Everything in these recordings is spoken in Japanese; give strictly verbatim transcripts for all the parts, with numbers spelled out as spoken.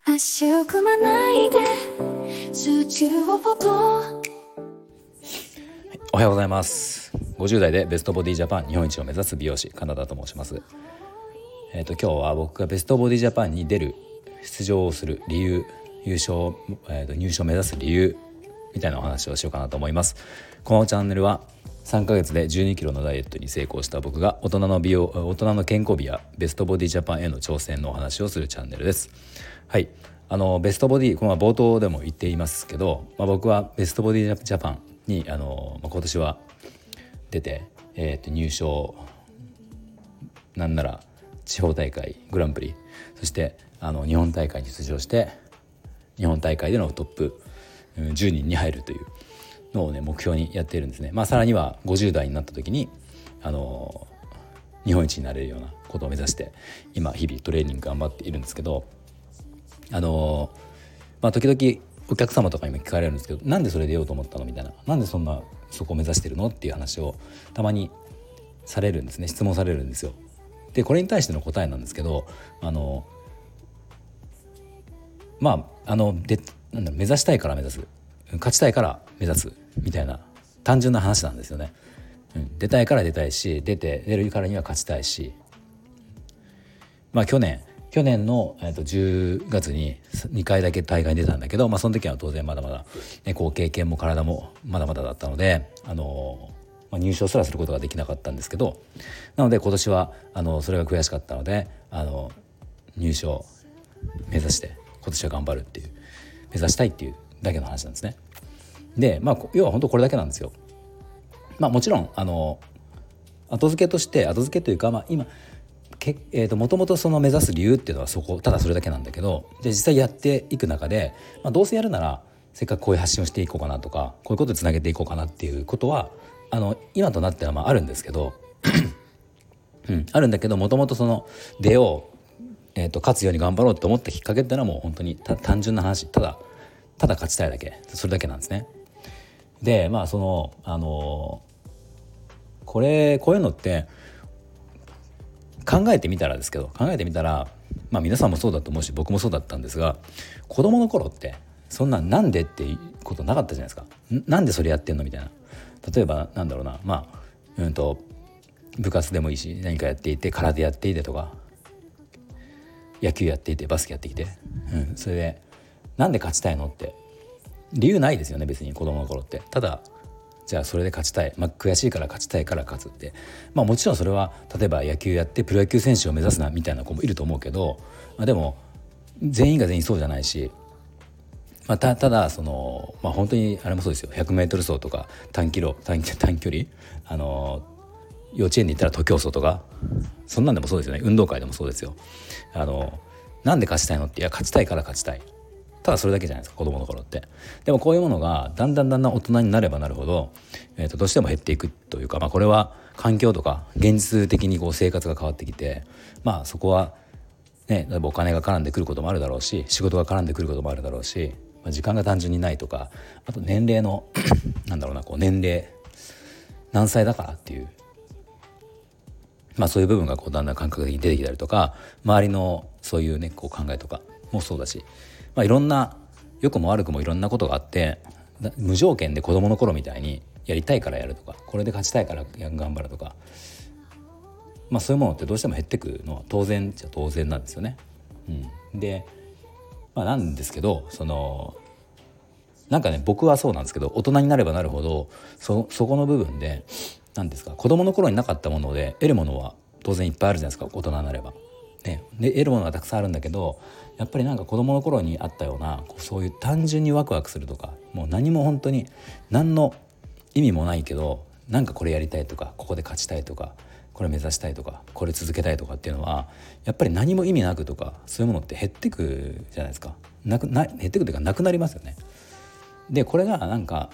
足を組まないで数値をポポ。 おはようございます。ごじゅう代でベストボディジャパン日本一を目指す美容師金田と申します。えーと今日は僕がベストボディジャパンに出る出場をする理由、優勝、えーと入賞を目指す理由みたいなお話をしようかなと思います。このチャンネルはさんかげつでじゅうにキロのダイエットに成功した僕が大人の美容、大人の健康美やベストボディジャパンへの挑戦のお話をするチャンネルです。はい、あのベストボディ、この冒頭でも言っていますけど、まあ、僕はベストボディジャパンにあの、まあ、今年は出て、えー、と入賞、なんなら地方大会グランプリ、そしてあの日本大会に出場して日本大会でのトップじゅうにんに入るというのをね目標にやっているんですね。まあさらにはごじゅう代になった時にあの日本一になれるようなことを目指して今日々トレーニング頑張っているんですけど、あのまあ時々お客様とかにも聞かれるんですけど、なんでそれ出ようと思ったのみたいな、なんでそんなそこを目指してるのっていう話をたまにされるんですね。質問されるんですよ。でこれに対しての答えなんですけど、あのまああのでなんだろう目指したいから目指す、勝ちたいから目指すみたいな単純な話なんですよね。うん、出たいから出たいし、出て出るからには勝ちたいし、まあ去年去年の、えー、とじゅうがつににかいだけ大会に出たんだけど、まあ、その時は当然まだまだ、ね、こう経験も体もまだまだだったので、あのまあ、入賞すらすることができなかったんですけど、なので今年はあのそれが悔しかったので、あの入賞目指して今年は頑張るっていう、目指したいっていうだけの話なんですね。で、まあ、要は本当これだけなんですよ。まあ、もちろんあの後付けとして後付けというか、まあ、今け、えーと、もともとその目指す理由っていうのはそこ、ただそれだけなんだけど、で実際やっていく中で、まあ、どうせやるならせっかくこういう発信をしていこうかなとか、こういうことでつなげていこうかなっていうことはあの今となってはまああるんですけど、うん、あるんだけど、もともとその出よう、えーと、勝つように頑張ろうと思ったきっかけっていうのはもう本当に単純な話、ただただ勝ちたいだけ、それだけなんですね。でまあそのあのこれこういうのって考えてみたらですけど考えてみたら、まあ皆さんもそうだと思うし僕もそうだったんですが、子供の頃ってそんななんでっていうことなかったじゃないですか。んなんでそれやってんのみたいな。例えばなんだろうな、まあうんと部活でもいいし、何かやっていて空手やっていてとか、野球やっていてバスケやってきて、うん、それでなんで勝ちたいのって理由ないですよね、別に子供の頃って。ただじゃあそれで勝ちたい、まあ、悔しいから勝ちたいから勝つって、まあもちろんそれは例えば野球やってプロ野球選手を目指すなみたいな子もいると思うけど、まあ、でも全員が全員そうじゃないし、まあ、た, ただその、まあ、本当にあれもそうですよ。ひゃくメートル走とか短キロ 短, 短距離、あの幼稚園で言ったら徒競走とか、そんなんでもそうですよね。運動会でもそうですよ。あのなんで勝ちたいのって、いや勝ちたいから勝ちたい、ただそれだけじゃないですか、子供の頃って。でもこういうものがだんだんだんだん大人になればなるほど、えーとどうしても減っていくというか、まあ、これは環境とか現実的にこう生活が変わってきて、まあそこはね、例えばお金が絡んでくることもあるだろうし、仕事が絡んでくることもあるだろうし、まあ、時間が単純にないとか、あと年齢のなんだろうな、こう年齢何歳だからっていう、まあそういう部分がこうだんだん感覚的に出てきたりとか、周りのそういうねこう考えとかもそうだし、まあ、いろんな良くも悪くもいろんなことがあって、無条件で子供の頃みたいにやりたいからやるとか、これで勝ちたいから頑張るとか、まあそういうものってどうしても減ってくのは当然じゃ当然なんですよね。うん、で、まあ、なんですけど、そのなんかね、僕はそうなんですけど、大人になればなるほど そ, そこの部分でなんですか、子供の頃になかったもので得るものは当然いっぱいあるじゃないですか、大人になれば。ね、で得るものがたくさんあるんだけど、やっぱりなんか子供の頃にあったようなそういう単純にワクワクするとか、もう何も本当に何の意味もないけど、なんかこれやりたいとか、ここで勝ちたいとか、これ目指したいとか、これ続けたいとかっていうのはやっぱり何も意味なくとか、そういうものって減ってくじゃないですか。なくな減ってくというかなくなりますよね。でこれがなんか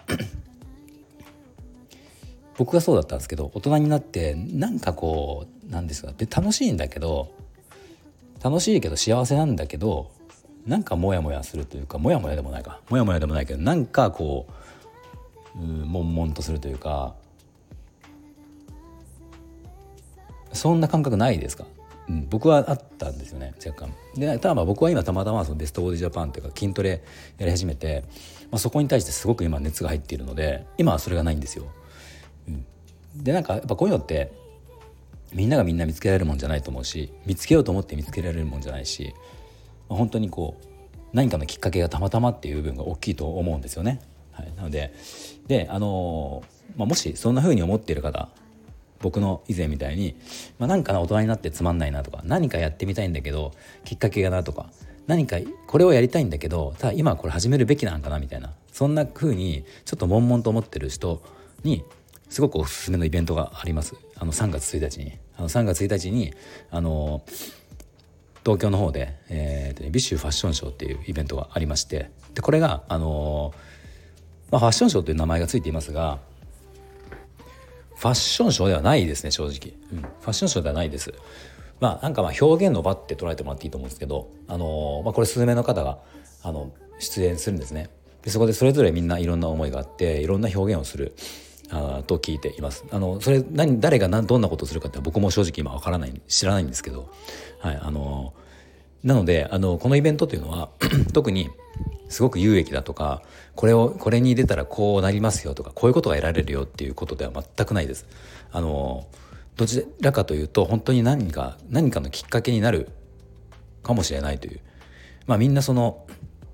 僕がそうだったんですけど、大人になってなんかこうなんですか、で楽しいんだけど楽しいけど幸せなんだけど、なんかモヤモヤするというか、モヤモヤでもないかモヤモヤでもないけど、なんかこう、うん、悶々とするというか、そんな感覚ないですか？ うん、僕はあったんですよね若干で。ただまあ僕は今たまたまそのベストボディジャパンというか筋トレやり始めて、まあ、そこに対してすごく今熱が入っているので今はそれがないんですよ、うん、でなんかやっぱこういうのってみんながみんな見つけられるもんじゃないと思うし、見つけようと思って見つけられるもんじゃないし、まあ、本当にこう何かのきっかけがたまたまっていう部分が大きいと思うんですよね、はい、なのでで、あのーまあ、もしそんな風に思っている方、僕の以前みたいに、まあ、なんかな大人になってつまんないなとか、何かやってみたいんだけどきっかけがなとか、何かこれをやりたいんだけどただ今これ始めるべきなんかなみたいな、そんな風にちょっと悶々と思ってる人にすごくおすすめのイベントがあります。あのさんがつついたちにあのさんがつついたちにあの東京の方で、えー、ビッシュファッションショーっていうイベントがありまして、でこれがあの、まあ、ファッションショーという名前がついていますがファッションショーではないですね正直、うん、ファッションショーではないです。まあなんかまあ表現の場って捉えてもらっていいと思うんですけど、あのーまあ、これ数名の方があの出演するんですね。でそこでそれぞれみんないろんな思いがあっていろんな表現をするあと聞いています。あのそれ何誰が何どんなことをするかって僕も正直今わからない知らないんですけど、はい、あのなのであのこのイベントというのは特にすごく有益だとかこれをこれに出たらこうなりますよとかこういうことが得られるよっていうことでは全くないです。あのどちらかというと本当に何か何かのきっかけになるかもしれないという、まあみんなその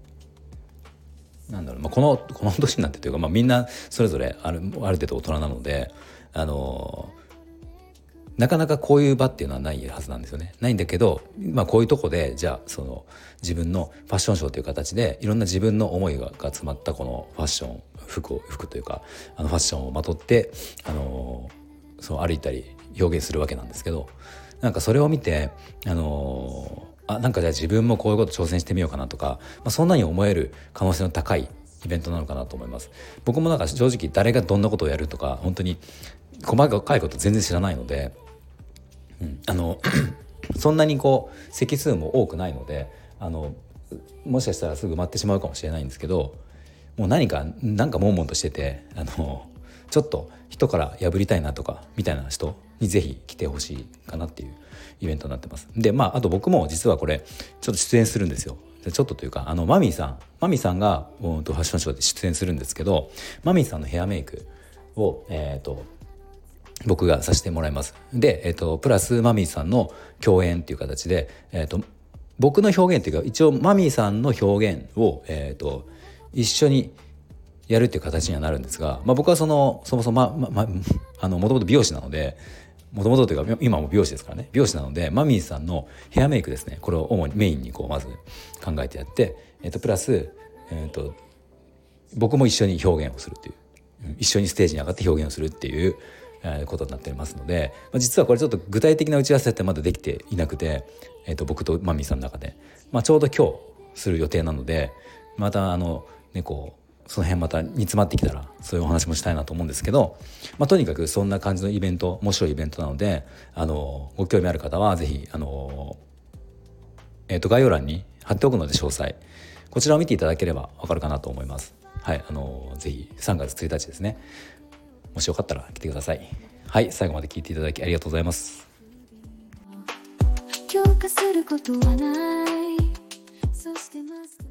なんだろう、まあ、このこの年になってというか、まあ、みんなそれぞれあるある程度大人なのであのなかなかこういう場っていうのはないはずなんですよね。ないんだけど、まあ、こういうとこでじゃあその自分のファッションショーという形でいろんな自分の思いがが詰まったこのファッション服を服というかあのファッションをまとってあのそう歩いたり表現するわけなんですけど、なんかそれを見てあのあなんかじゃあ自分もこういうこと挑戦してみようかなとか、まあ、そんなに思える可能性の高いイベントなのかなと思います。僕もなんか正直誰がどんなことをやるとか本当に細かいこと全然知らないので、うん、あのそんなにこう席数も多くないのであのもしかしたらすぐ埋まってしまうかもしれないんですけど、もう何かなんか悶々としててあのちょっと人から破りたいなとかみたいな人にぜひ来てほしいかなっていうイベントになってます。でまああと僕も実はこれちょっと出演するんですよ。ちょっとというかあのマミーさんマミーさんがファッションショーで出演するんですけど、マミーさんのヘアメイクをえっと僕がさせてもらいます。で、えー、とプラスマミーさんの共演っていう形で、えー、と僕の表現っていうか一応マミーさんの表現を、えー、と一緒にやるっていう形にはなるんですが、まあ、僕はそのそもそも、まま、あのもともと美容師なのでもともとというか今も美容師ですからね、美容師なのでマミーさんのヘアメイクですね、これを主にメインにこうまず考えてやって、えー、とプラス、えー、と僕も一緒に表現をするっていう一緒にステージに上がって表現をするっていうことになっていますので、まあ、実はこれちょっと具体的な打ち合わせってまだできていなくて、えー、と僕とマミーさんの中で、まあ、ちょうど今日する予定なのでまたあのねこうその辺また煮詰まってきたらそういうお話もしたいなと思うんですけど、まあ、とにかくそんな感じのイベント面白いイベントなのであのご興味ある方はぜひあの、えー、と概要欄に貼っておくので詳細こちらを見ていただければわかるかなと思います。はい、あのぜひさんがつついたちですね、もしよかったら来てください。はい、最後まで聞いていただきありがとうございます。 強化することはない、そしてマスター